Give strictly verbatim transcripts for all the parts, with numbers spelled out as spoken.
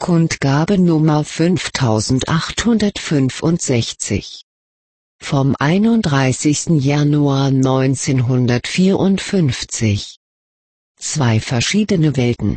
Kundgabe Nummer fünftausendachthundertfünfundsechzig. Vom einunddreißigsten Januar neunzehnhundertvierundfünfzig. Zwei verschiedene Welten.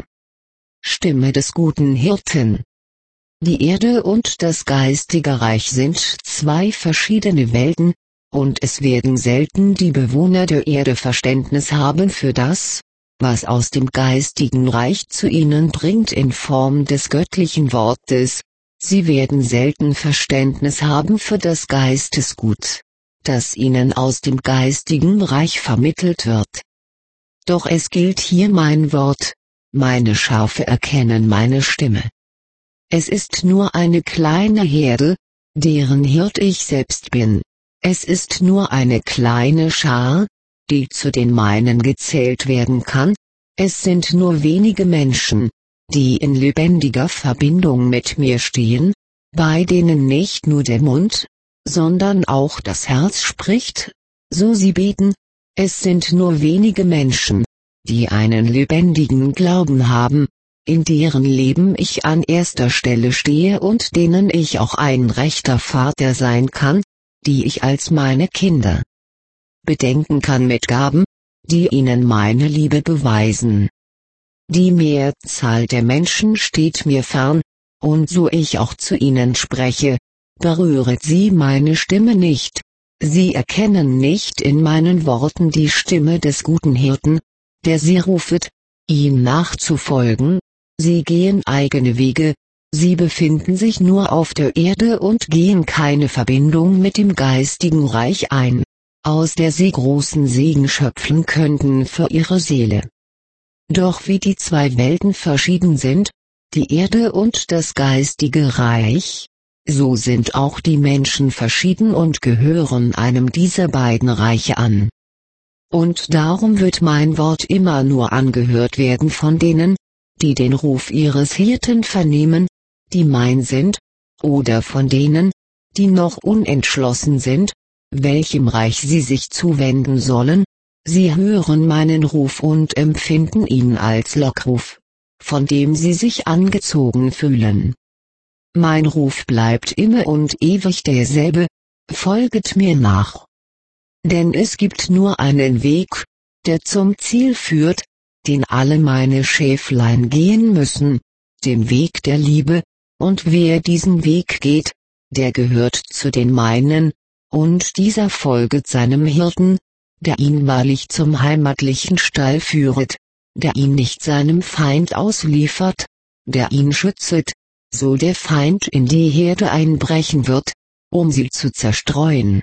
Stimme des guten Hirten. Die Erde und das geistige Reich sind zwei verschiedene Welten, und es werden selten die Bewohner der Erde Verständnis haben für das, was aus dem geistigen Reich zu ihnen bringt in Form des göttlichen Wortes. Sie werden selten Verständnis haben für das Geistesgut, das ihnen aus dem geistigen Reich vermittelt wird. Doch es gilt hier mein Wort, meine Schafe erkennen meine Stimme. Es ist nur eine kleine Herde, deren Hirt ich selbst bin. Es ist nur eine kleine Schar, die zu den meinen gezählt werden kann. Es sind nur wenige Menschen, die in lebendiger Verbindung mit mir stehen, bei denen nicht nur der Mund, sondern auch das Herz spricht, so sie beten. Es sind nur wenige Menschen, die einen lebendigen Glauben haben, in deren Leben ich an erster Stelle stehe und denen ich auch ein rechter Vater sein kann, die ich als meine Kinder bedenken kann mit Gaben, die ihnen meine Liebe beweisen. Die Mehrzahl der Menschen steht mir fern, und so ich auch zu ihnen spreche, berühret sie meine Stimme nicht. Sie erkennen nicht in meinen Worten die Stimme des guten Hirten, der sie rufet, ihm nachzufolgen. Sie gehen eigene Wege, sie befinden sich nur auf der Erde und gehen keine Verbindung mit dem geistigen Reich ein, aus der sie großen Segen schöpfen könnten für ihre Seele. Doch wie die zwei Welten verschieden sind, die Erde und das geistige Reich, so sind auch die Menschen verschieden und gehören einem dieser beiden Reiche an. Und darum wird mein Wort immer nur angehört werden von denen, die den Ruf ihres Hirten vernehmen, die mein sind, oder von denen, die noch unentschlossen sind, welchem Reich sie sich zuwenden sollen. Sie hören meinen Ruf und empfinden ihn als Lockruf, von dem sie sich angezogen fühlen. Mein Ruf bleibt immer und ewig derselbe: folget mir nach. Denn es gibt nur einen Weg, der zum Ziel führt, den alle meine Schäflein gehen müssen, den Weg der Liebe, und wer diesen Weg geht, der gehört zu den meinen, und dieser folget seinem Hirten, der ihn wahrlich zum heimatlichen Stall führet, der ihn nicht seinem Feind ausliefert, der ihn schützet, so der Feind in die Herde einbrechen wird, um sie zu zerstreuen.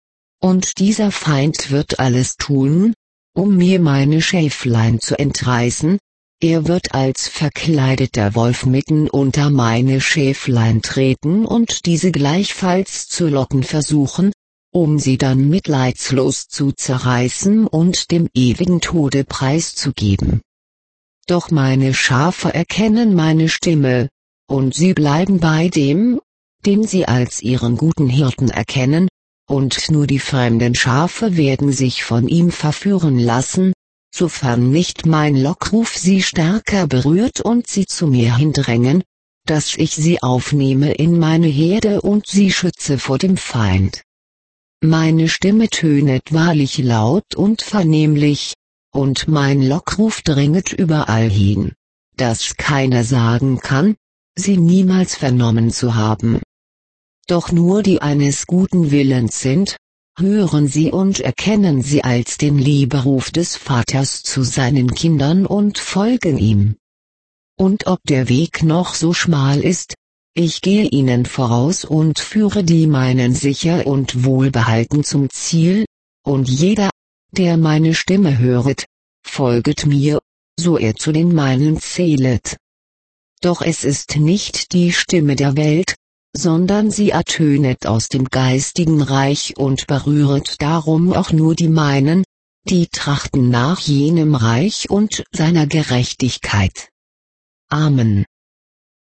Und dieser Feind wird alles tun, um mir meine Schäflein zu entreißen. Er wird als verkleideter Wolf mitten unter meine Schäflein treten und diese gleichfalls zu locken versuchen, um sie dann mitleidslos zu zerreißen und dem ewigen Tode preiszugeben. Doch meine Schafe erkennen meine Stimme, und sie bleiben bei dem, den sie als ihren guten Hirten erkennen, und nur die fremden Schafe werden sich von ihm verführen lassen, sofern nicht mein Lockruf sie stärker berührt und sie zu mir hindrängen, dass ich sie aufnehme in meine Herde und sie schütze vor dem Feind. Meine Stimme tönet wahrlich laut und vernehmlich, und mein Lockruf dringet überall hin, dass keiner sagen kann, sie niemals vernommen zu haben. Doch nur die eines guten Willens sind, hören sie und erkennen sie als den Lieberuf des Vaters zu seinen Kindern und folgen ihm. Und ob der Weg noch so schmal ist, ich gehe ihnen voraus und führe die meinen sicher und wohlbehalten zum Ziel, und jeder, der meine Stimme höret, folget mir, so er zu den meinen zählet. Doch es ist nicht die Stimme der Welt, sondern sie ertönet aus dem geistigen Reich und berühret darum auch nur die meinen, die trachten nach jenem Reich und seiner Gerechtigkeit. Amen.